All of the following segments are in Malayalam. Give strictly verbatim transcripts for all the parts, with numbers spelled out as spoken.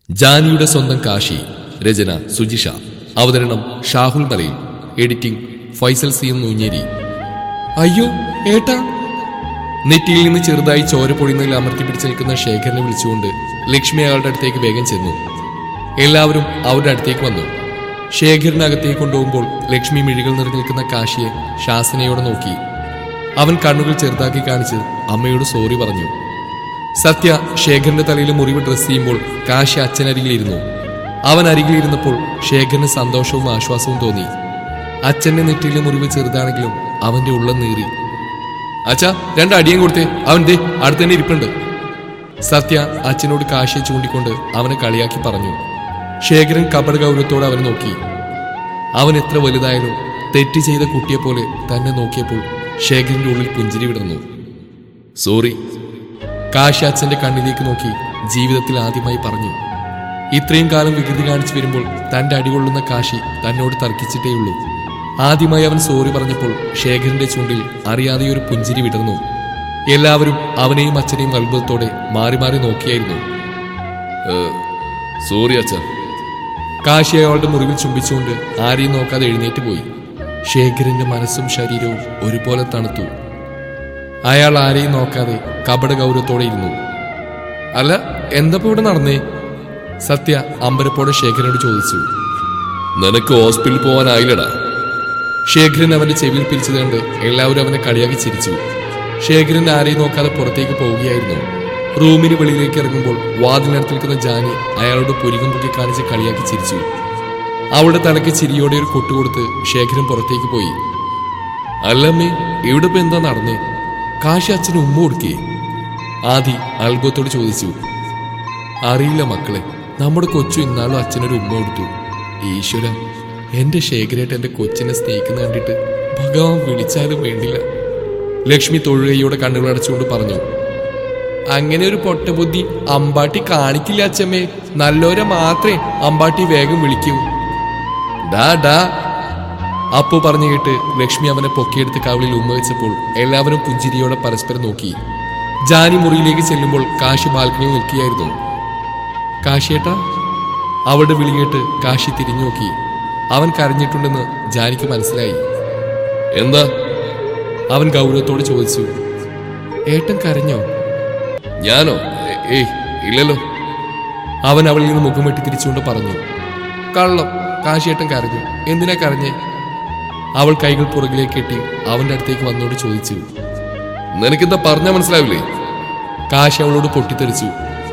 ജാനിയുടെ സ്വന്തം കാശി. രചന സുജിഷ. അവതരണം Shahul Malayil. Editing Faisal C M Noonjeri. അയ്യോ ഏട്ടാ! നെറ്റിയിൽ നിന്ന് ചെറുതായി ചോര പൊഴിയുന്നതിൽ അമർത്തി പിടിച്ചു നിൽക്കുന്ന ശേഖരനെ വിളിച്ചുകൊണ്ട് ലക്ഷ്മി അയാളുടെ അടുത്തേക്ക് വേഗം ചെന്നു. എല്ലാവരും അവരുടെ അടുത്തേക്ക് വന്നു. ശേഖരനകത്തേക്ക് കൊണ്ടുപോകുമ്പോൾ ലക്ഷ്മി മിഴികൾ നിറഞ്ഞു നിൽക്കുന്ന കാശിയെ ശാസനയോടെ നോക്കി. അവൻ കണ്ണുകൾ ചെറുതാക്കി കാണിച്ച് അമ്മയോട് സോറി പറഞ്ഞു. സത്യ ശേഖരന്റെ തലയിൽ മുറിവ് ഡ്രസ് ചെയ്യുമ്പോൾ കാശി അച്ഛനരികിലിരുന്നു. അവൻ അരികിലിരുന്നപ്പോൾ ശേഖരന് സന്തോഷവും ആശ്വാസവും തോന്നി. അച്ഛന്റെ നെറ്റിയിലെ മുറിവ് ചെറുതാണെങ്കിലും അവന്റെ ഉള്ളം നീറി. അച്ഛാ, രണ്ട് അടിയും കൊടുത്തേ, അവൻ ദേ അടുത്ത് തന്നെ ഇരിപ്പുണ്ട്. സത്യ അച്ഛനോട് കാശിയെ ചൂണ്ടിക്കൊണ്ട് അവനെ കളിയാക്കി പറഞ്ഞു. ശേഖരൻ കപട ഗൗരവത്തോടെ അവനെ നോക്കി. അവൻ എത്ര വലുതായാലും തെറ്റ് ചെയ്ത കുട്ടിയെപ്പോലെ തന്നെ നോക്കിയപ്പോൾ ശേഖരന്റെ ഉള്ളിൽ പുഞ്ചിരി വിടർന്നു. സോറി. കാശി അച്ഛന്റെ കണ്ണിലേക്ക് നോക്കി ജീവിതത്തിൽ ആദ്യമായി പറഞ്ഞു. ഇത്രയും കാലം വികൃതി കാണിച്ചു വരുമ്പോൾ തന്റെ അടികൊള്ളുന്ന കാശി തന്നോട് തർക്കിച്ചിട്ടേയുള്ളൂ. ആദ്യമായി അവൻ സോറി പറഞ്ഞപ്പോൾ ശേഖരന്റെ ചുണ്ടിൽ അറിയാതെ ഒരു പുഞ്ചിരി വിടർന്നു. എല്ലാവരും അവനെയും അച്ഛനെയും അത്ഭുതത്തോടെ മാറി മാറി നോക്കിയായിരുന്നു. സോറി അച്ഛ. കാശി അയാളുടെ മുറിവിൽ ചുംബിച്ചുകൊണ്ട് ആരെയും നോക്കാതെ എഴുന്നേറ്റ് പോയി. ശേഖരന്റെ മനസ്സും ശരീരവും ഒരുപോലെ തണുത്തു. അയാൾ ആരെയും നോക്കാതെ കപട ഗൗരവത്തോടെ ഇരുന്നു. അല്ല, എന്തപ്പോ ഇവിടെ നടന്നേ? സത്യ അമ്പരപ്പോടെ ശേഖരനോട് ചോദിച്ചു. നിനക്ക് ഹോസ്പിറ്റലിൽ പോവാനായില്ലടാ. ശേഖരൻ അവന്റെ ചെവിയിൽ പിരിച്ചത് കണ്ട് എല്ലാവരും അവനെ കളിയാക്കി ചിരിച്ചു. ശേഖരൻ ആരെയും നോക്കാതെ പുറത്തേക്ക് പോവുകയായിരുന്നു. റൂമിന് വെളിയിലേക്ക് ഇറങ്ങുമ്പോൾ വാതിലിനടുത്ത് നിൽക്കുന്ന ജാനി അയാളോട് പുരികം പൊക്കി കാണിച്ച് കളിയാക്കി ചിരിച്ചു. അവളുടെ തലയ്ക്ക് ചിരിയോടെ ഒരു കൊട്ടുകൊടുത്ത് ശേഖരൻ പുറത്തേക്ക് പോയി. അല്ലമ്മേ, ഇവിടെ ഇപ്പൊ എന്താ നടന്നേ? കാശി അച്ഛന് ഉമ്മ കൊടുക്കേ? ആദി അത്ഭുതത്തോട് ചോദിച്ചു. അറിയില്ല മക്കളെ, നമ്മുടെ കൊച്ചു ഇന്നാളും അച്ഛനൊരു ഉമ്മ കൊടുത്തു. ഈശ്വര, എന്റെ ശേഖരേട്ട് എന്റെ കൊച്ചിനെ സ്നേഹിക്കുന്ന കണ്ടിട്ട് ഭഗവാൻ വിളിച്ചാലും വേണ്ടില്ല. ലക്ഷ്മി തൊഴുകയോടെ കണ്ണുകൾ അടച്ചുകൊണ്ട് പറഞ്ഞു. അങ്ങനെ ഒരു പൊട്ടബുദ്ധി അമ്പാട്ടി കാണിക്കില്ല അച്ഛമ്മേ. നല്ലോരെ മാത്രമേ അമ്പാട്ടി വേഗം വിളിക്കൂ. ഡാ ഡാ അപ്പു പറഞ്ഞു കേട്ട് ലക്ഷ്മി അവനെ പൊക്കിയെടുത്ത് കവിളിൽ ഉമ്മ വെച്ചപ്പോൾ എല്ലാവരും പുഞ്ചിരിയോടെ പരസ്പരം നോക്കി. ജാനി മുറിയിലേക്ക് ചെല്ലുമ്പോൾ കാശി ബാൽക്കണിയിൽ നിൽക്കുകയായിരുന്നു. കാശിയേട്ടാ! അവളുടെ വിളി കേട്ട് കാശി തിരിഞ്ഞു നോക്കി. അവൻ കരഞ്ഞിട്ടുണ്ടെന്ന് ജാനിക്ക് മനസ്സിലായി. എന്താ? അവൻ ഗൗരവത്തോട് ചോദിച്ചു. ഏട്ടൻ കരഞ്ഞോ? ഞാനോ? ഏയ് ഇല്ലല്ലോ. അവൻ അവളിൽ നിന്ന് മുഖം വെട്ടി തിരിച്ചുകൊണ്ട് പറഞ്ഞു. കള്ളം! കാശിയേട്ടൻ കരഞ്ഞു. എന്തിനാ കരഞ്ഞേ? അവൾ കൈകൾ പുറകിലേക്ക് കെട്ടി അവന്റെ അടുത്തേക്ക് വന്നോട് ചോദിച്ചു. നിനക്കെന്താ പറഞ്ഞാ മനസ്സിലാവില്ലേ? കാശി അവളോട് പൊട്ടിത്തെറിച്ചു.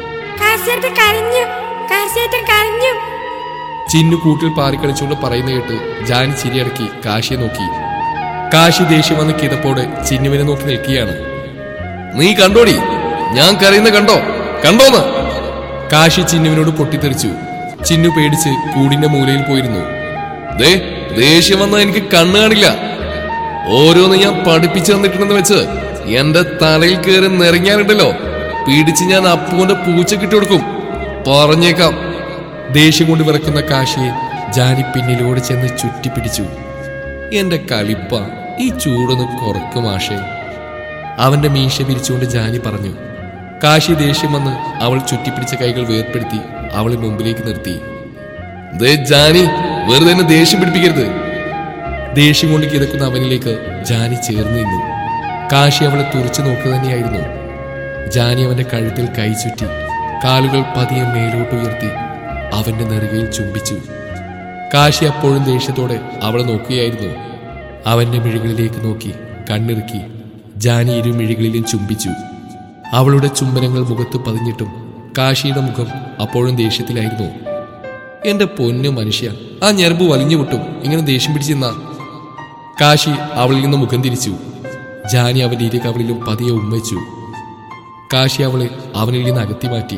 ചിന്നു കൂട്ടിൽ പാറിക്കളിച്ചുകൊണ്ട് പറയുന്ന കേട്ട് ജാനി ചിരിയടക്കി കാശിയെ നോക്കി. കാശി ദേഷ്യം വന്ന് കിതപ്പോടെ ചിന്നുവിനെ നോക്കി നിൽക്കുകയാണ്. നീ കണ്ടോടി, ഞാൻ കരയുന്ന കണ്ടോ? കണ്ടോന്ന്? കാശി ചിന്നുവിനോട് പൊട്ടിത്തെറിച്ചു. ചിന്നു പേടിച്ച് കൂടിന്റെ മൂലയിൽ പോയിരുന്നു. ദേ, ദേഷ്യം വന്നാൽ എനിക്ക് കണ്ണു കാണില്ല. ഓരോന്ന് ഞാൻ പഠിപ്പിച്ചു തന്നിട്ടുണ്ടെന്ന് വെച്ച് എന്റെ തലയിൽ കയറി നിറങ്ങിയാലുണ്ടല്ലോ, പിടിച്ച് ഞാൻ അപ്പുവിന്റെ പൂച്ച കിട്ടിക്കൊടുക്കും. പറഞ്ഞേക്കാം. ദേഷ്യം കൊണ്ട് വിറക്കുന്ന കാശിയെ ജാനി പിന്നിലൂടെ ചെന്ന് ചുറ്റിപ്പിടിച്ചു. എന്റെ കളിപ്പ, ഈ ചൂടൊന്ന് കുറക്കും ആശേ. അവന്റെ മീശ വിരിച്ചുകൊണ്ട് ജാനി പറഞ്ഞു. കാശി ദേഷ്യം വന്ന് അവൾ ചുറ്റിപ്പിടിച്ച കൈകൾ വേർപ്പെടുത്തി അവളെ മുമ്പിലേക്ക് നിർത്തി. ദേ ജാനി, വെറുതെ എന്നെ ദേഷ്യം പിടിപ്പിക്കരുത്. ദേഷ്യം കൊണ്ട് കിടക്കുന്ന അവനിലേക്ക് ജാനി ചേർന്ന് നിന്നു. കാശി അവളെ തുറച്ചു നോക്കുക തന്നെയായിരുന്നു. ജാനി അവന്റെ കഴുത്തിൽ കൈ ചുറ്റി കാലുകൾ പതിയെ മേലോട്ടുയർത്തി അവന്റെ നെറുകയിൽ ചുംബിച്ചു. കാശി അപ്പോഴും ദേഷ്യത്തോടെ അവളെ നോക്കുകയായിരുന്നു. അവന്റെ മിഴികളിലേക്ക് നോക്കി കണ്ണിറുക്കി ജാനി ഇരു മിഴികളിലും ചുംബിച്ചു. അവളുടെ ചുംബനങ്ങൾ മുഖത്ത് പതിഞ്ഞിട്ടും കാശിയുടെ മുഖം അപ്പോഴും ദേഷ്യത്തിലായിരുന്നു. എന്റെ പൊന്നു മനുഷ്യ, ആ ഞരമ്പ് വലിഞ്ഞു പൊട്ടും ഇങ്ങനെ ദേഷ്യം പിടിച്ചിരുന്ന. കാശി അവളിൽ നിന്ന് മുഖം തിരിച്ചു. ജാനി അവന്റെ ഇരു കവളിലും പതിയെ ഉമ്മച്ചു. കാശി അവളെ അവനിൽ നിന്ന് അകത്തി മാറ്റി.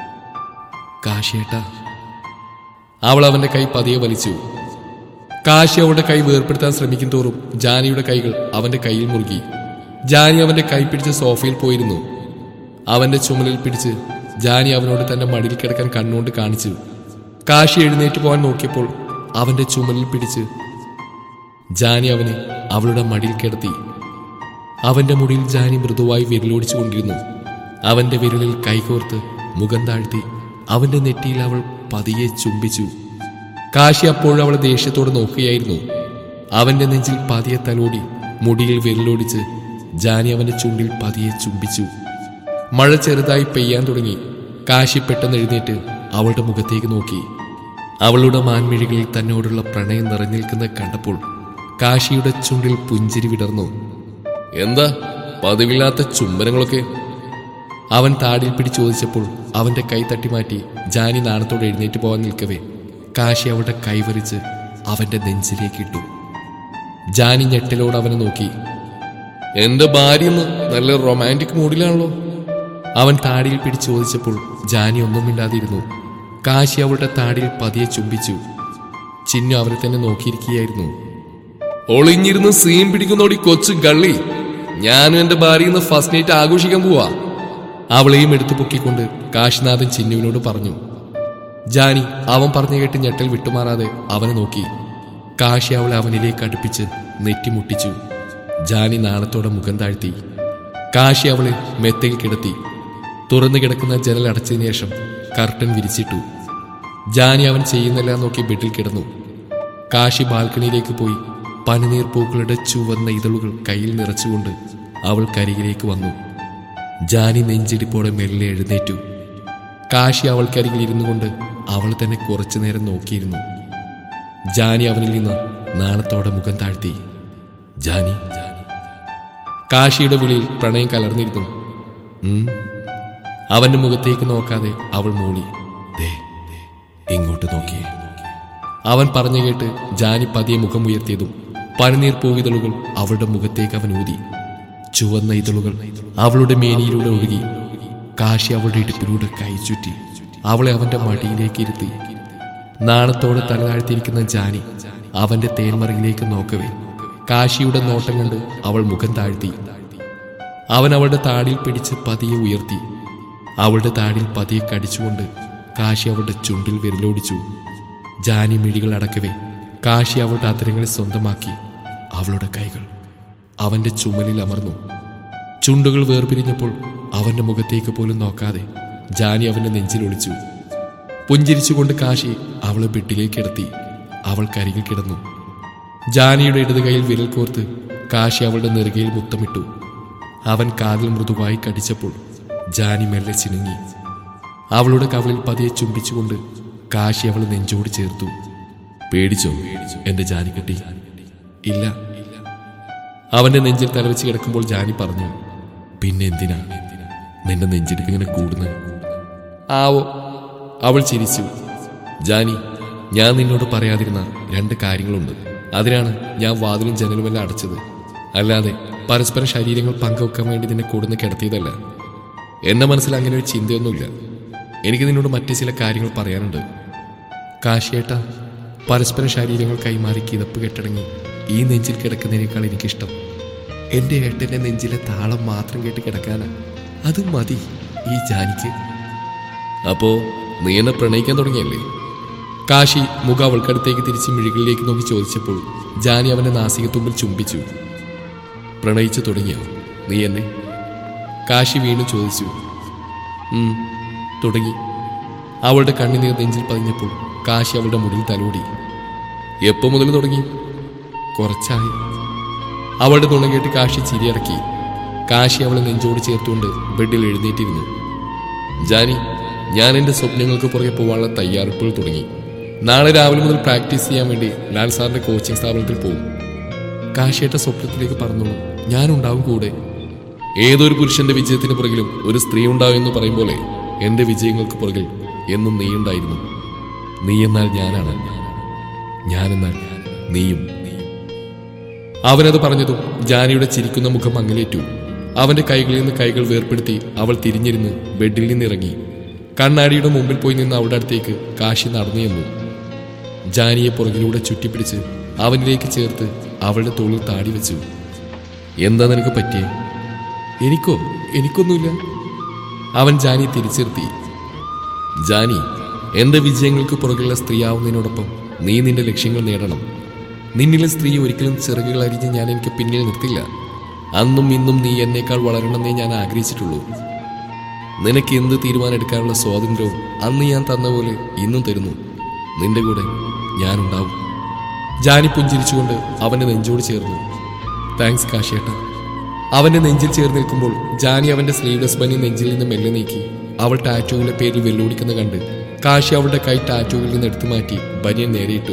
കാശിയേട്ടാ! അവൾ അവന്റെ കൈ പതിയെ വലിച്ചു. കാശി അവളുടെ കൈ വേർപ്പെടുത്താൻ ശ്രമിക്കും തോറും ജാനിയുടെ കൈകൾ അവന്റെ കൈയിൽ മുറുകി. ജാനി അവന്റെ കൈ പിടിച്ച് സോഫയിൽ പോയിരുന്നു. അവന്റെ ചുമലിൽ പിടിച്ച് ജാനി അവനോട് തന്റെ മടിയിൽ കിടക്കാൻ കണ്ണുകൊണ്ട് കാണിച്ചു. കാശി എഴുന്നേറ്റ് പോകാൻ നോക്കിയപ്പോൾ അവന്റെ ചുമലിൽ പിടിച്ച് ജാനി അവനെ അവളുടെ മടിയിൽ കിടത്തി. അവന്റെ മുടിയിൽ ജാനി മൃദുവായി വിരലോടിച്ചു കൊണ്ടിരുന്നു. അവന്റെ വിരലിൽ കൈകോർത്ത് മുഖം താഴ്ത്തി അവന്റെ നെറ്റിയിൽ അവൾ പതിയെ ചുംബിച്ചു. കാശി അപ്പോഴവളെ ദേഷ്യത്തോടെ നോക്കുകയായിരുന്നു. അവന്റെ നെഞ്ചിൽ പതിയെ തലോടി മുടിയിൽ വിരലോടിച്ച് ജാനി അവന്റെ ചുണ്ടിൽ പതിയെ ചുംബിച്ചു. മഴ ചെറുതായി പെയ്യാൻ തുടങ്ങി. കാശി പെട്ടെന്ന് എഴുന്നേറ്റ് അവളുടെ മുഖത്തേക്ക് നോക്കി. അവളുടെ മാൻമിഴികളിൽ തന്നോടുള്ള പ്രണയം നിറഞ്ഞിരിക്കുന്നത് കണ്ടപ്പോൾ കാശിയുടെ ചുണ്ടിൽ പുഞ്ചിരി വിടർന്നു. എന്താ പതിവില്ലാത്ത ചുംബനങ്ങളൊക്കെ? അവൻ താടിയിൽ പിടി ചോദിച്ചപ്പോൾ അവന്റെ കൈ തട്ടിമാറ്റി ജാനി നാണത്തോടെ എഴുന്നേറ്റ് പോകാൻ നിൽക്കവേ കാശി അവളുടെ കൈവരിച്ച് അവന്റെ നെഞ്ചിലേക്ക് ഇട്ടു. ജാനി ഞെട്ടലോട് അവനെ നോക്കി. എന്റെ ഭാര്യന്ന് നല്ല റൊമാൻറ്റിക് മൂഡിലാണല്ലോ. അവൻ താടിയിൽ പിടി ചോദിച്ചപ്പോൾ ജാനി ഒന്നും മിണ്ടാതിരുന്നു. കാശി അവളുടെ താടിയിൽ പതിയെ ചുംബിച്ചു. ചിന്നു അവരെ തന്നെ നോക്കിയിരിക്കുകയായിരുന്നു. ഒളിഞ്ഞിരുന്ന് സീൻ പിടിക്കുന്നോടി കൊച്ചു ഗള്ളി, ഞാനും എന്റെ ഭാര്യന്ന് ഫസ്റ്റ് നൈറ്റ് ആഘോഷിക്കാൻ പോവാ. അവളെയും എടുത്തു പൊക്കിക്കൊണ്ട് കാശിനാഥൻ ചിന്നുവിനോട് പറഞ്ഞു. ജാനി അവൻ പറഞ്ഞു കേട്ട് ഞെട്ടൽ വിട്ടുമാറാതെ അവനെ നോക്കി. കാശി അവളെ അവനിലേക്ക് അടുപ്പിച്ച് നെറ്റിമുട്ടിച്ചു. ജാനി നാണത്തോടെ മുഖം താഴ്ത്തി. കാശി അവളെ മെത്തയിൽ കിടത്തി. തുറന്നു കിടക്കുന്ന ജനൽ അടച്ചതിനു ശേഷം കർട്ടൻ വിരിച്ചിട്ടു. ജാനി അവൻ ചെയ്യുന്നെല്ലാം നോക്കി ബെഡിൽ കിടന്നു. കാശി ബാൽക്കണിയിലേക്ക് പോയി പനിനീർ പൂക്കളുടെ ചുവന്ന ഇതളുകൾ കയ്യിൽ നിറച്ചുകൊണ്ട് അവൾ കരികിലേക്ക് വന്നു. ജാനി നെഞ്ചിടിപ്പോടെ മെല്ലെ എഴുന്നേറ്റു. കാശി അവൾക്കരികിൽ ഇരുന്നു കൊണ്ട് അവൾ തന്നെ കുറച്ചു നേരം നോക്കിയിരുന്നു. ജാനി അവനിൽ നിന്ന് നാണത്തോടെ മുഖം താഴ്ത്തി. ജാനി. കാശിയുടെ വിളിയിൽ പ്രണയം കലർന്നിരുന്നു. ഉം അവന്റെ മുഖത്തേക്ക് നോക്കാതെ അവൾ മൂളി. ദേ ഇങ്ങോട്ട് നോക്കിയേ. അവൻ പറഞ്ഞു കേട്ട് ജാനി പതിയെ മുഖം ഉയർത്തിയതും പനിനീർ പൂവിതളുകൾ അവളുടെ മുഖത്തേക്ക് അവൻ ഊതി. ചുവന്ന ഇതളുകൾ അവളുടെ മേനിയിലൂടെ ഒഴുകി. കാശി അവളുടെ ഇടുപ്പിലൂടെ കൈ ചുറ്റി അവളെ അവന്റെ മടിയിലേക്ക് ഇരുത്തി. നാണത്തോടെ തല താഴ്ത്തിയിരിക്കുന്ന ജാനി അവന്റെ തേന്മറയിലേക്ക് നോക്കവേ കാശിയുടെ നോട്ടം കണ്ട് അവൾ മുഖം താഴ്ത്തി. അവൻ അവളുടെ താടിയിൽ പിടിച്ച് പതിയെ ഉയർത്തി. അവളുടെ താടിയിൽ പതിയെ കടിച്ചുകൊണ്ട് കാശി അവളുടെ ചുണ്ടിൽ വിരലോടിച്ചു. ജാനി മിഴികൾ അടക്കവേ കാശി അവളുടെ അധരങ്ങളെ സ്വന്തമാക്കി. അവളുടെ കൈകൾ അവന്റെ ചുമലിൽ അമർന്നു. ചുണ്ടുകൾ വേർപിരിഞ്ഞപ്പോൾ അവന്റെ മുഖത്തേക്ക് പോലും നോക്കാതെ ജാനി അവന്റെ നെഞ്ചിൽ ഒളിച്ചു. പുഞ്ചിരിച്ചുകൊണ്ട് കാശി അവളെ ബെഡിലേക്ക് കിടത്തി. അവൾ കരികിൽ കിടന്നു. ജാനിയുടെ ഇടത് കൈയിൽ വിരൽ കോർത്ത് കാശി അവളുടെ നെറുകയിൽ മുത്തമിട്ടു. അവൻ കാതിൽ മൃദുവായി കടിച്ചപ്പോൾ ജാനി മെല്ലെ ചിണുങ്ങി. അവളുടെ കവളിൽ പതിയെ ചുംബിച്ചുകൊണ്ട് കാശി അവൾ നെഞ്ചോട് ചേർത്തു. പേടിച്ചോ എന്റെ ജാനിക്കട്ടി? ഇല്ല. അവന്റെ നെഞ്ചിൽ തലവെച്ച് കിടക്കുമ്പോൾ ജാനി പറഞ്ഞു. പിന്നെ എന്തിനാ നിന്റെ നെഞ്ചിടിപ്പിങ്ങനെ കൂടുന്നത്? ആവോ. അവൾ ചിരിച്ചു. ജാനി, ഞാൻ നിന്നോട് പറയാതിരുന്ന രണ്ട് കാര്യങ്ങളുണ്ട്. അതിനാണ് ഞാൻ വാതിലും ജനലുമെല്ലാം അടച്ചത്. അല്ലാതെ പരസ്പര ശരീരങ്ങൾ പങ്കുവെക്കാൻ വേണ്ടി നിന്നെ കൂടുന്ന് കിടത്തിയതല്ല. എന്റെ മനസ്സിൽ അങ്ങനെ ഒരു ചിന്തയൊന്നുമില്ല. എനിക്ക് നിന്നോട് മറ്റു ചില കാര്യങ്ങൾ പറയാനുണ്ട്. കാശിയേട്ട, പരസ്പര ശരീരങ്ങൾ കൈമാറി കിതപ്പ് കെട്ടടങ്ങി ഈ നെഞ്ചിൽ കിടക്കുന്നതിനേക്കാൾ എനിക്കിഷ്ടം എൻ്റെ ഏട്ടൻ്റെ നെഞ്ചിലെ താളം മാത്രം കേട്ട് കിടക്കാനാ. അത് മതി ഈ ജാനിക്ക്. അപ്പോ നീ എന്നെ പ്രണയിക്കാൻ തുടങ്ങിയല്ലേ? കാശി മുഖം അവൾക്കടുത്തേക്ക് തിരിച്ച് മിഴികളിലേക്ക് നോക്കി ചോദിച്ചപ്പോൾ ജാനി അവന്റെ നാസികത്തുമ്പിൽ ചുംബിച്ചു. പ്രണയിച്ചു തുടങ്ങിയോ നീ എന്നെ? കാശി വീണ്ടും ചോദിച്ചു. ഉം തുടങ്ങി. അവളുടെ കണ്ണുനീർ നെഞ്ചിൽ പതിഞ്ഞപ്പോൾ കാശി അവളുടെ മുടിയിൽ തലോടി. എപ്പോ മുതൽ തുടങ്ങി? കുറച്ചായി. അവളുടെ തുണ കേട്ട് കാശി ചിരിയടക്കി. കാശി അവളെ നെഞ്ചോട് ചേർത്തുകൊണ്ട് ബെഡിൽ എഴുന്നേറ്റിരുന്നു. ജാനി, ഞാൻ എൻ്റെ സ്വപ്നങ്ങൾക്ക് പുറകെ പോകാനുള്ള തയ്യാറെടുപ്പുകൾ തുടങ്ങി. നാളെ രാവിലെ മുതൽ പ്രാക്ടീസ് ചെയ്യാൻ വേണ്ടി ലാൽ സാറിന്റെ കോച്ചിങ് സ്ഥാപനത്തിൽ പോകും. കാശിയേട്ട സ്വപ്നത്തിലേക്ക് പറഞ്ഞോളൂ, ഞാനുണ്ടാവും കൂടെ. ഏതൊരു പുരുഷന്റെ വിജയത്തിന് പുറകിലും ഒരു സ്ത്രീ ഉണ്ടാവും എന്ന് പറയും പോലെ എന്റെ വിജയങ്ങൾക്ക് പുറകിൽ എന്നും നീ ഉണ്ടായിരുന്നു. നീ എന്നാൽ ഞാനാണ്, ഞാനെന്നാൽ നീയും. അവനത് പറഞ്ഞതും ജാനിയുടെ ചിരിക്കുന്ന മുഖം മങ്ങലേറ്റു. അവന്റെ കൈകളിൽ നിന്ന് കൈകൾ വേർപ്പെടുത്തി അവൾ തിരിഞ്ഞിരുന്ന് ബെഡിൽ നിന്നിറങ്ങി. കണ്ണാടിയുടെ മുമ്പിൽ പോയി നിന്ന് അവളുടെ അടുത്തേക്ക് കാശി നടന്നു ചെന്നു. ജാനിയെ പുറകിലൂടെ ചുറ്റിപ്പിടിച്ച് അവനിലേക്ക് ചേർത്ത് അവളുടെ തോളിൽ താടി വെച്ചു. എന്താ നിനക്ക് പറ്റിയേ? എനിക്കോ? എനിക്കൊന്നുമില്ല. അവൻ ജാനിയെ തിരിച്ചിർത്തി. ജാനി, എന്റെ വിജയങ്ങൾക്ക് പുറകിലുള്ള സ്ത്രീയാവുന്നതിനോടൊപ്പം നീ നിന്റെ ലക്ഷ്യങ്ങൾ നേടണം. നിന്നിലെ സ്ത്രീ ഒരിക്കലും ചിറകുകൾ അരിഞ്ഞ് ഞാൻ എനിക്ക് പിന്നിൽ നിർത്തില്ല. അന്നും ഇന്നും നീ എന്നേക്കാൾ വളരണമെന്നേ ഞാൻ ആഗ്രഹിച്ചിട്ടുള്ളൂ. നിനക്ക് എന്ത് തീരുമാനം എടുക്കാനുള്ള സ്വാതന്ത്ര്യവും അന്ന് ഞാൻ തന്ന പോലെ ഇന്നും തരുന്നു. നിന്റെ കൂടെ ഞാനുണ്ടാവും. ജാനി പുഞ്ചിരിച്ചുകൊണ്ട് അവന്റെ നെഞ്ചോട് ചേർന്നു. താങ്ക്സ് കാശിയേട്ട. അവന്റെ നെഞ്ചിൽ ചേർന്ന് നിൽക്കുമ്പോൾ ജാനി അവന്റെ സ്ലീവ്ലെസ് ബനി നെഞ്ചിൽ നിന്ന് മെല്ലെ നീക്കി അവൾ ടാറ്റോവിലെ പേരിൽ വെല്ലുവിളിക്കുന്ന കണ്ട് കാശി അവളുടെ കൈ ടാറ്റോവിൽ നിന്ന് എടുത്തു മാറ്റി ബനിയൻ നേരിട്ടു.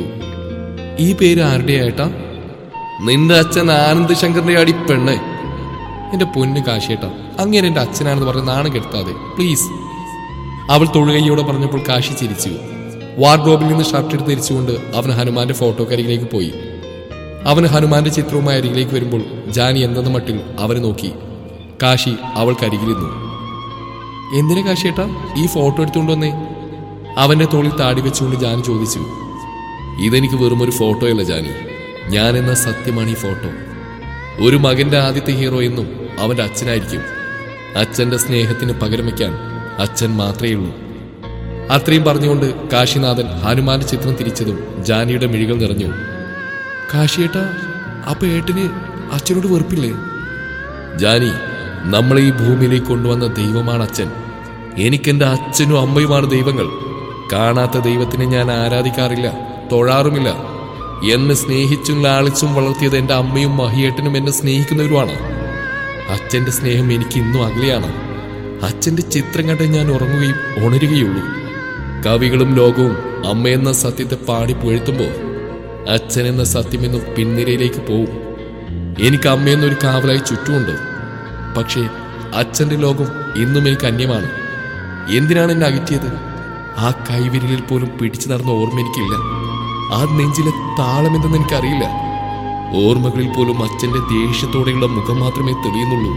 ഈ പേര് ആരുടെ ഏട്ടാ? നിന്റെ അച്ഛൻ ആനന്ദ് ശങ്കറിന്റെ അടി പെണ്ണേ. എന്റെ പൊന്ന് കാശിയേട്ടാ, അങ്ങനെ എന്റെ അച്ഛനാണെന്ന് പറഞ്ഞ് നാണം കെടുത്താതെ പ്ലീസ്. അവൾ തൊഴുകയോടെ പറഞ്ഞപ്പോൾ കാശി ചിരിച്ചു. വാർഡ്രോബിൽ നിന്ന് ഷർട്ട് എടുത്ത് ധരിച്ചുകൊണ്ട് അവൻ ഹനുമാന്റെ ഫോട്ടോക്കരികിലേക്ക് പോയി. അവന് ഹനുമാന്റെ ചിത്രവുമായി അരികിലേക്ക് വരുമ്പോൾ ജാനി എന്തെന്ന മട്ടിൽ അവനെ നോക്കി. കാശി അവൾക്കരികിലിരുന്നു. എന്തിനാ കാശിയേട്ടാ ഈ ഫോട്ടോ എടുത്തുകൊണ്ടുവന്നേ? അവന്റെ തോളിൽ താടി വെച്ചുകൊണ്ട് ജാനി ചോദിച്ചു. ഇതെനിക്ക് വെറും ഒരു ഫോട്ടോയല്ല ജാനി, ഞാൻ എന്ന സത്യമാണ് ഈ ഫോട്ടോ. ഒരു മകന്റെ ആദ്യത്തെ ഹീറോ എന്നും അവന്റെ അച്ഛനായിരിക്കും. അച്ഛന്റെ സ്നേഹത്തിന് പകരം വയ്ക്കാൻ അച്ഛൻ മാത്രമേ ഉള്ളൂ. അത്രയും പറഞ്ഞുകൊണ്ട് കാശിനാഥൻ ഹനുമാന്റെ ചിത്രം തിരിച്ചതും ജാനിയുടെ മിഴികൾ നിറഞ്ഞു. കാശിയേട്ടാ, അപ്പൊ ഏട്ടന് അച്ഛനോട് വെറുപ്പില്ലേ? ജാനി, നമ്മളെ ഈ ഭൂമിയിലേക്ക് കൊണ്ടുവന്ന ദൈവമാണ് അച്ഛൻ. എനിക്കെന്റെ അച്ഛനും അമ്മയുമാണ് ദൈവങ്ങൾ. കാണാത്ത ദൈവത്തിനെ ഞാൻ ആരാധിക്കാറില്ല, തൊഴാറുമില്ല. എന്നെ സ്നേഹിച്ചും ലാളിച്ചും വളർത്തിയത് എന്റെ അമ്മയും മഹിയേട്ടനും എന്നെ സ്നേഹിക്കുന്നവരുമാണ്. അച്ഛന്റെ സ്നേഹം എനിക്ക് ഇന്നും അകലെയാണ്. അച്ഛന്റെ ചിത്രം കണ്ട് ഞാൻ ഉറങ്ങുകയും ഉണരുകയുള്ളൂ. കവികളും ലോകവും അമ്മയെന്ന സത്യത്തെ പാടി പുഴത്തുമ്പോൾ അച്ഛൻ എന്ന സത്യമെന്നും പിൻനിരയിലേക്ക് പോവും. എനിക്ക് അമ്മയെന്നൊരു കാവലായി ചുറ്റുമുണ്ട്. പക്ഷേ അച്ഛന്റെ ലോകം ഇന്നും എനിക്ക് അന്യമാണ്. എന്തിനാണ് എന്നെ അകറ്റിയത്? ആ കൈവിരലിൽ പോലും പിടിച്ചു നടന്ന ഓർമ്മ എനിക്കില്ല. ആ നെഞ്ചിലെ താളമെന്തെന്ന് എനിക്കറിയില്ല. ഓർമ്മകളിൽ പോലും അച്ഛന്റെ ദേഷ്യത്തോടെയുള്ള മുഖം മാത്രമേ തെളിയുന്നുള്ളൂ.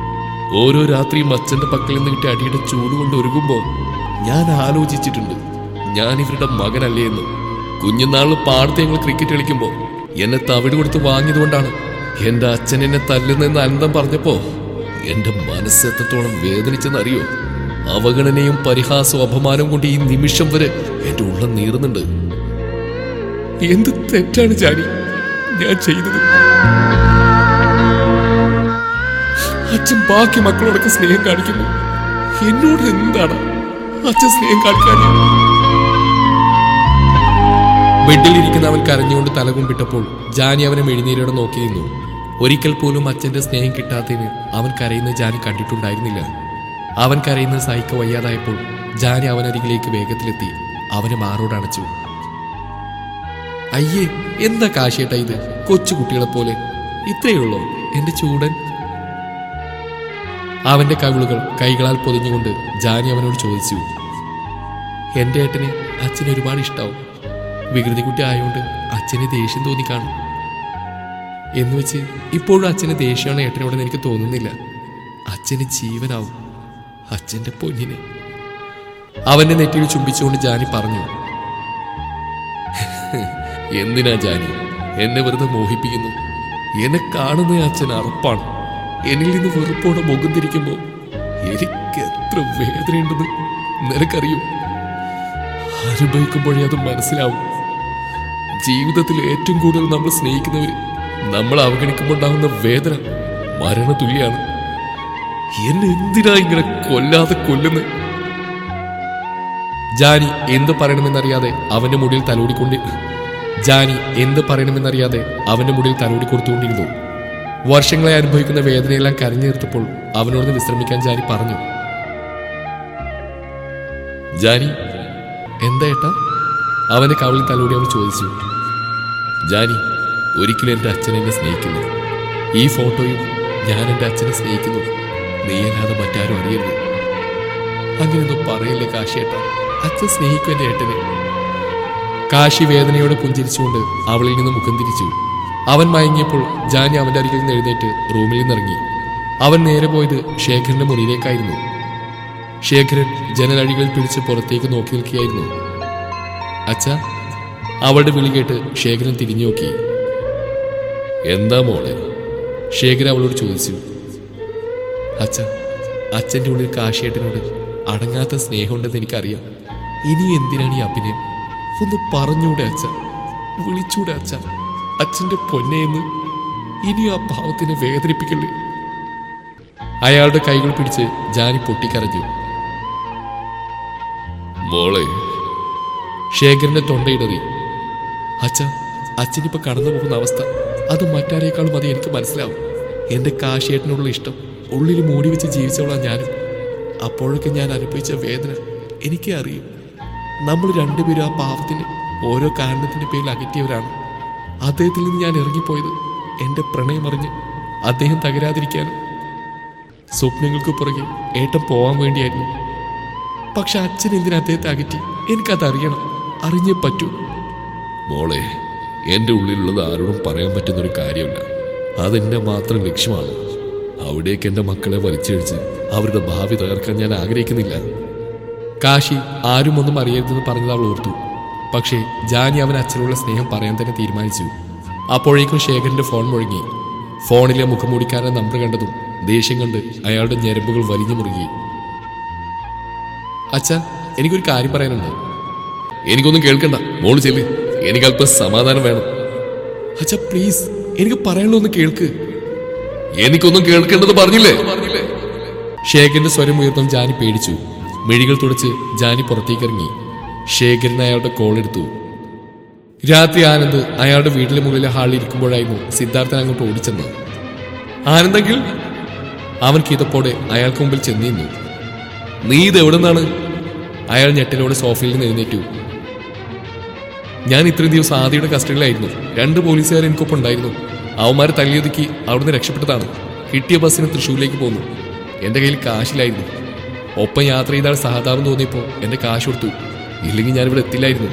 ഓരോ രാത്രിയും അച്ഛന്റെ പക്കൽ നിന്ന് കിട്ടിയ അടിയുടെ ചൂടുകൊണ്ട് ഒരുങ്ങുമ്പോൾ ഞാൻ ആലോചിച്ചിട്ടുണ്ട്, ഞാൻ ഇവരുടെ മകനല്ലേ എന്ന്. കുഞ്ഞുനാളിൽ പാടത്ത് ഞങ്ങൾ ക്രിക്കറ്റ് കളിക്കുമ്പോൾ എന്നെ തവിട് കൊടുത്ത് വാങ്ങിയതുകൊണ്ടാണ് എന്റെ അച്ഛൻ എന്നെ തല്ലുന്നെന്ന് അനന്തം പറഞ്ഞപ്പോ എന്റെ മനസ്സ് എത്രത്തോളം വേദനിച്ചെന്നറിയോ? അവഗണനയും പരിഹാസവും അപമാനവും കൊണ്ട് ഈ നിമിഷം വരെ എന്റെ ഉള്ളം നീറുന്നുണ്ട്. എന്ത് തെറ്റാണ് ജാനി ഞാൻ ചെയ്തത്? അച്ഛൻ ബാക്കി മക്കളോടൊക്കെ സ്നേഹം കാണിക്കുന്നു, എന്നോട് എന്താണ് അച്ഛൻ സ്നേഹം കാണിക്കാൻ? ബെഡിലിരിക്കുന്ന അവൻ കരഞ്ഞുകൊണ്ട് തലകുമ്പിട്ടപ്പോൾ ജാനി അവനെ മെഴുന്നേരോടെ നോക്കി നിന്നു. ഒരിക്കൽ പോലും അച്ഛന്റെ സ്നേഹം കിട്ടാത്തതിന് അവൻ കരയുന്ന ജാനി കണ്ടിട്ടുണ്ടായിരുന്നില്ല. അവൻ കരയുന്നത് സഹിക്ക വയ്യാതായപ്പോൾ ജാനി അവനരികിലേക്ക് വേഗത്തിലെത്തി അവനെ മാറോടണച്ചു. അയ്യേ, എന്താ കാശിയേട്ടാ ഇത്? കൊച്ചു കുട്ടികളെ പോലെ ഇത്രയുള്ളോ എന്റെ ചൂടൻ? അവന്റെ കവിളുകൾ കൈകളാൽ പൊതിഞ്ഞുകൊണ്ട് ജാനി അവനോട് ചോദിച്ചു. എന്റെ ഏട്ടന് അച്ഛന് ഒരുപാട് ഇഷ്ടാവും. വികൃതി കുട്ടി ആയതുകൊണ്ട് അച്ഛന് ദേഷ്യം തോന്നിക്കാണും. എന്ന് വെച്ച് ഇപ്പോഴും അച്ഛന് ദേഷ്യമാണ് ഏട്ടനോടെന്ന് എനിക്ക് തോന്നുന്നില്ല. അച്ഛന് ജീവനാവും, അച്ഛന്റെ പൊന്നിനെ. അവന്റെ നെറ്റിയിൽ ചുംബിച്ചുകൊണ്ട് ജാനി പറഞ്ഞു. എന്തിനാ ജാനി എന്നെ വെറുതെ മോഹിപ്പിക്കുന്നു? എന്നെ കാണുന്ന അച്ഛൻ അറപ്പാണ്. എന്നിൽ നിന്ന് വെറുപ്പോടെ മുഖം തിരിക്കുമ്പോ എനിക്ക് എത്ര വേദനയുണ്ടെന്ന് നിനക്കറിയും. അനുഭവിക്കുമ്പോഴേ അത് മനസ്സിലാവും. ജീവിതത്തിൽ ഏറ്റവും കൂടുതൽ നമ്മൾ സ്നേഹിക്കുന്നവര് നമ്മൾ അവഗണിക്കുമ്പോൾ ഉണ്ടാകുന്ന വേദന മരണ തുല്യാണ്. എന്നെ എന്തിനാ ഇങ്ങനെ കൊല്ലാതെ കൊല്ലുന്നത്? ജാനി എന്ത് പറയണമെന്നറിയാതെ അവന്റെ മുടിയിൽ തലോടിക്കൊണ്ട് ജാനി എന്ത് പറയണമെന്നറിയാതെ അവന്റെ മുടിയിൽ തലോടി കൊടുത്തുകൊണ്ടിരുന്നു. വർഷങ്ങളെ അനുഭവിക്കുന്ന വേദനയെല്ലാം കരഞ്ഞു നിർത്തപ്പോൾ അവനോട് വിശ്രമിക്കാൻ ജാനി പറഞ്ഞു. ജാനി, എന്താ ഏട്ടാ? അവന്റെ കവിളിൽ തലോടി അവൻ ചോദിച്ചു. ജാനി, ഒരിക്കലും എന്റെ അച്ഛൻ എന്നെ സ്നേഹിക്കുന്നു. ഈ ഫോട്ടോയും ഞാൻ എന്റെ അച്ഛനെ സ്നേഹിക്കുന്നു. നീയല്ലാതെ മറ്റാരും അറിയരുത്. അങ്ങനെയൊന്നും പറയല്ലേ കാശിയേട്ടാ. അച്ഛൻ സ്നേഹിക്കും എന്റെ ഏട്ടനെ. കാശി വേദനയോടെ പുഞ്ചിരിച്ചുകൊണ്ട് അവളിൽ നിന്ന് മുഖം തിരിച്ചു. അവൻ മയങ്ങിയപ്പോൾ ജാനി അവന്റെ അരികിൽ നിന്ന് എഴുന്നേറ്റ് റൂമിൽ നിന്നിറങ്ങി. അവൻ നേരെ പോയത് ശേഖരന്റെ മുറിയിലേക്കായിരുന്നു. ശേഖരൻ ജനലഴികളിൽ പിടിച്ച് പുറത്തേക്ക് നോക്കി നിൽക്കുകയായിരുന്നു. അച്ഛാ, അവളുടെ വിളി കേട്ട് ശേഖരൻ തിരിഞ്ഞു നോക്കി. എന്താ മോളെ? ശേഖരൻ അവളോട് ചോദിച്ചു. അച്ഛ, അച്ഛൻ്റെ ഉള്ളിൽ കാശിയേട്ടനോട് അടങ്ങാത്ത സ്നേഹമുണ്ടെന്ന് എനിക്കറിയാം. ഇനിയും എന്തിനാണ് ഈ അഭിനയം? ഒന്ന് പറഞ്ഞൂടെ അച്ഛ, വിളിച്ചൂടെ അച്ഛ, അച്ഛൻ്റെ പൊന്നേന്ന്. ഇനിയും ആ ഭാവത്തിനെ വേദനിപ്പിക്കല്ലേ. അയാളുടെ കൈകൾ പിടിച്ച് ജാനി പൊട്ടിക്കരഞ്ഞു. മോളെ. ശേഖരന്റെ തൊണ്ടയിടറി. അച്ഛ, അച്ഛനിപ്പോ കടന്നു പോകുന്ന അവസ്ഥ അത് മറ്റാരേക്കാളും അത് എനിക്ക് മനസ്സിലാവും. എന്റെ കാശിയേട്ടനുള്ള ഇഷ്ടം ഉള്ളിൽ മൂടി വെച്ച് ജീവിച്ചോളാം ഞാനും. അപ്പോഴൊക്കെ ഞാൻ അനുഭവിച്ച വേദന എനിക്കേ അറിയും. നമ്മൾ രണ്ടുപേരും ആ പാവത്തിന് ഓരോ കാരണത്തിന്റെ പേരിൽ അകറ്റിയവരാണ്. അദ്ദേഹത്തിൽ നിന്ന് ഞാൻ ഇറങ്ങിപ്പോയത് എന്റെ പ്രണയം അറിഞ്ഞ് അദ്ദേഹം തകരാതിരിക്കാനും സ്വപ്നങ്ങൾക്ക് പുറകെ ഏട്ടൻ പോവാൻ വേണ്ടിയായിരുന്നു. പക്ഷെ അച്ഛൻ എന്തിനാ അദ്ദേഹത്തെ അകറ്റി? എനിക്കതറിയണം, അറിഞ്ഞേ പറ്റൂ. മോളെ, എന്റെ ഉള്ളിലുള്ളത് ആരോടും പറയാൻ പറ്റുന്നൊരു കാര്യമല്ല. അതെന്റെ മാത്രം ലക്ഷ്യമാണ്. അവിടേക്ക് എന്റെ മക്കളെ വലിച്ചഴിച്ച് അവരുടെ ഭാവി തകർക്കാൻ ഞാൻ ആഗ്രഹിക്കുന്നില്ല. കാശി ആരും ഒന്നും അറിയരുതെന്ന് പറഞ്ഞത് അവൾ ഓർത്തു. പക്ഷേ ജാനി അവൻ അച്ഛനുള്ള സ്നേഹം പറയാൻ തന്നെ തീരുമാനിച്ചു. അപ്പോഴേക്കും ശേഖരന്റെ ഫോൺ മുഴങ്ങി. ഫോണിലെ മുഖംമൂടിക്കാരന്റെ നമ്പർ കണ്ടതും ദേഷ്യം കണ്ട് അയാളുടെ ഞരമ്പുകൾ വലിഞ്ഞു മുറുകി. അച്ഛാ, എനിക്കൊരു കാര്യം പറയാനുണ്ട്. എനിക്കൊന്നും കേൾക്കണ്ട, മോള് ചെല്ല്. എനിക്കല്പം സമാധാനം വേണം. അച്ഛാ പ്ലീസ്, എനിക്ക് പറയാനുള്ള ഒന്ന് കേൾക്ക്. എനിക്കൊന്നും കേൾക്കേണ്ടത് പറഞ്ഞില്ലേ? ശേഖരന്റെ സ്വരം ഉയർത്തും ജാനി പേടിച്ചു. മിഴികൾ തുടച്ച് ജാനി പുറത്തേക്ക് ഇറങ്ങി. ശേഖരൻ അയാളുടെ കോൾ എടുത്തു. രാത്രി ആനന്ദ് അയാളുടെ വീട്ടിലെ മുകളിലെ ഹാളിൽ ഇരിക്കുമ്പോഴായിരുന്നു സിദ്ധാർത്ഥൻ അങ്ങോട്ട് ഓടിച്ചെന്ന്. ആനന്ദെങ്കിൽ അവൻ കീതപ്പോടെ അയാൾക്ക് മുമ്പിൽ ചെന്നിരുന്നു. നീ ഇത് എവിടെ നിന്നാണ്? അയാൾ ഞെട്ടലോടെ സോഫയിൽ നിന്ന് എഴുന്നേറ്റു. ഞാൻ ഇത്രയും ദിവസം ആദിയുടെ കസ്റ്റഡിയിലായിരുന്നു. രണ്ട് പോലീസുകാർ എനിക്കൊപ്പം ഉണ്ടായിരുന്നു. അവന്മാരെ തല്ലിയൊതുക്കി അവിടുന്ന് രക്ഷപ്പെട്ടതാണ്. കിട്ടിയ ബസ്സിന് തൃശ്ശൂരിലേക്ക് പോന്നു. എന്റെ കയ്യിൽ കാശിലായിരുന്നു. ഒപ്പം യാത്ര ചെയ്താൽ സഹതാപം തോന്നിയപ്പോൾ എന്റെ കാശ് കൊടുത്തു. ഇല്ലെങ്കിൽ ഞാനിവിടെ എത്തില്ലായിരുന്നു.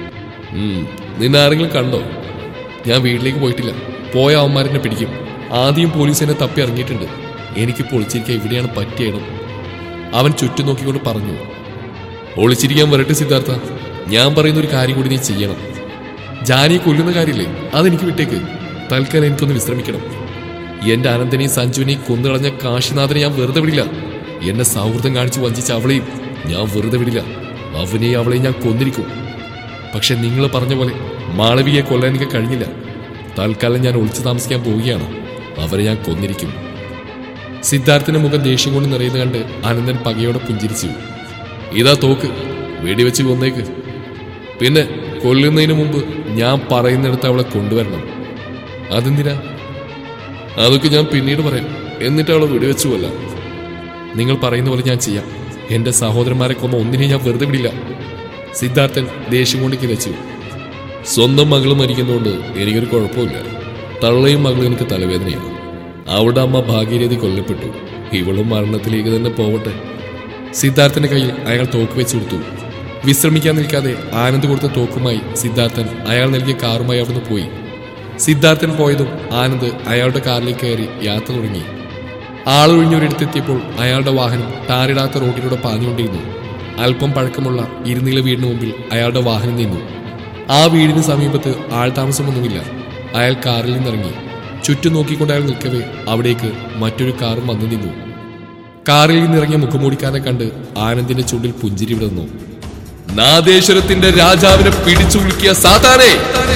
നിന്നെ ആരെങ്കിലും കണ്ടോ? ഞാൻ വീട്ടിലേക്ക് പോയിട്ടില്ല. പോയ അവന്മാരെന്നെ പിടിക്കും. ആദ്യം പോലീസ് എന്നെ തപ്പി ഇറങ്ങിയിട്ടുണ്ട്. എനിക്ക് പൊളിച്ചിരിക്കാൻ ഇവിടെയാണ് പറ്റിയിടം. അവൻ ചുറ്റും നോക്കിക്കൊണ്ട് പറഞ്ഞു. ഒളിച്ചിരിക്കാൻ വരട്ടെ സിദ്ധാർത്ഥ, ഞാൻ പറയുന്ന ഒരു കാര്യം കൂടി നീ ചെയ്യണം. ജാനിയെ കൊല്ലുന്ന കാര്യമില്ലേ, അതെനിക്ക് വിട്ടേക്ക്. തൽക്കാലം എനിക്കൊന്ന് വിശ്രമിക്കണം. എന്റെ അനന്തനെയും സഞ്ജുവിനെയും കൊന്നുകളഞ്ഞ കാശിനാഥനെ ഞാൻ വെറുതെ വിടില്ല. എന്നെ സൗഹൃദം കാണിച്ച് വഞ്ചിച്ച അവളെയും ഞാൻ വെറുതെ വിടില്ല. അവനെയും അവളെയും ഞാൻ കൊന്നിരിക്കും. പക്ഷെ നിങ്ങൾ പറഞ്ഞ പോലെ മാളവിയെ കൊല്ലാൻ എനിക്ക് കഴിഞ്ഞില്ല. തൽക്കാലം ഞാൻ ഒളിച്ചു താമസിക്കാൻ പോവുകയാണ്. അവരെ ഞാൻ കൊന്നിരിക്കും. സിദ്ധാർത്ഥിന്റെ മുഖം ദേഷ്യം കൊണ്ട് നിറയുന്നത് കണ്ട് അനന്തൻ പകയോടെ പുഞ്ചിരിച്ചു. ഇതാ തോക്ക്, വെടിവെച്ച് കൊന്നേക്ക്. പിന്നെ കൊല്ലുന്നതിന് മുമ്പ് ഞാൻ പറയുന്നിടത്ത് അവളെ കൊണ്ടുവരണം. അതെന്തിനാ? അതൊക്കെ ഞാൻ പിന്നീട് പറയാം. എന്നിട്ട് അവളെ വെടിവെച്ചു കൊല്ലാം. നിങ്ങൾ പറയുന്ന പോലെ ഞാൻ ചെയ്യാം. എന്റെ സഹോദരന്മാരെ കൊന്ന ഒന്നിനെയും ഞാൻ വെറുതെ വിടില്ല. സിദ്ധാർത്ഥൻ ദേഷ്യം കൊണ്ട് കിതച്ചു. സ്വന്തം മകൾ മരിക്കുന്നതുകൊണ്ട് എനിക്കൊരു കുഴപ്പമില്ല. തള്ളയും മകളും എനിക്ക് തലവേദനയാണ്. അവിടെ അമ്മ ഭാഗീരഥി കൊല്ലപ്പെട്ടു. ഇവളും മരണത്തിലേക്ക് തന്നെ പോവട്ടെ. സിദ്ധാർത്ഥന്റെ കയ്യിൽ അയാൾ തോക്ക് വെച്ചു കൊടുത്തു. വിശ്രമിക്കാൻ നിൽക്കാതെ ആനന്ദ് കൊടുത്ത തോക്കുമായി സിദ്ധാർത്ഥൻ അയാൾ നൽകിയ കാറുമായി അവിടുന്ന് പോയി. സിദ്ധാർത്ഥൻ പോയതും ആനന്ദ് അയാളുടെ കാറിലേക്ക് കയറി യാത്ര തുടങ്ങി. ആളൊഴിഞ്ഞൊരിടത്തെത്തിയപ്പോൾ അയാളുടെ വാഹനം ടാറിടാത്ത റോഡിലൂടെ പാഞ്ഞുകൊണ്ടിരുന്നു. അല്പം പഴക്കമുള്ള ഇരുനില വീടിന് മുമ്പിൽ അയാളുടെ വാഹനം നിന്നു. ആ വീടിന് സമീപത്ത് ആൾതാമസമൊന്നുമില്ല. അയാൾ കാറിൽ നിന്നിറങ്ങി. ചുറ്റും നോക്കിക്കൊണ്ട് അയാൾ നിൽക്കവേ അവിടേക്ക് മറ്റൊരു കാറും വന്നു നിന്നു. കാറിൽ നിന്നിറങ്ങിയ മുഖമൂടിക്കാരനെ കണ്ട് ആനന്ദിന്റെ ചുണ്ടിൽ പുഞ്ചിരി വിടുന്നു. നാദേശ്വരത്തിന്റെ രാജാവിനെ പിടിച്ചു കുലുക്കിയ സാത്താനെ,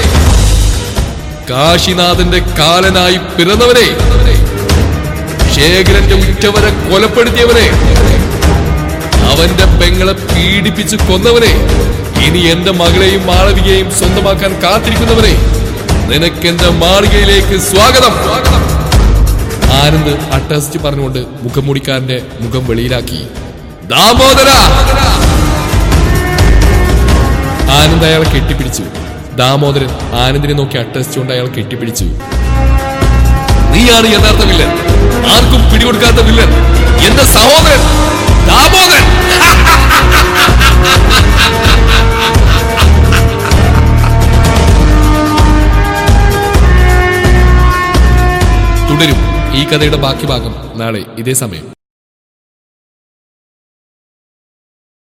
കാശിനാഥന്റെ കാലനായി പിറന്നവനെ, ശേഖരന്റെ ഉറ്റവരെ കൊലപ്പെടുത്തിയവനെ, അവന്റെ പെങ്ങളെ പീഡിപ്പിച്ചു കൊന്നവനെ, ഇനി എന്റെ മകളെയും മാളവികയെയും സ്വന്തമാക്കാൻ കാത്തിരിക്കുന്നവനെ, നിനക്കെന്റെ മാളികയിലേക്ക് സ്വാഗതം. ആനന്ദ് അട്ടഹസിച്ച് പറഞ്ഞുകൊണ്ട് മുഖംമൂടിക്കാരന്റെ മുഖം വെളിയിലാക്കി. ദാമോദര! ആനന്ദ് അയാളെ കെട്ടിപ്പിടിച്ചു. ദാമോദരൻ ആനന്ദിനെ നോക്കി അട്ടഹസിച്ചുകൊണ്ട് അയാൾ കെട്ടിപ്പിടിച്ചു. നീയാണ് യഥാർത്ഥ വില്ലൻ, ആർക്കും പിടികൊടുക്കാത്ത വില്ലൻ, എന്റെ സഹോദരൻ ദാമോദരൻ. തുടരും ഈ കഥയുടെ ബാക്കി ഭാഗം നാളെ ഇതേ സമയം.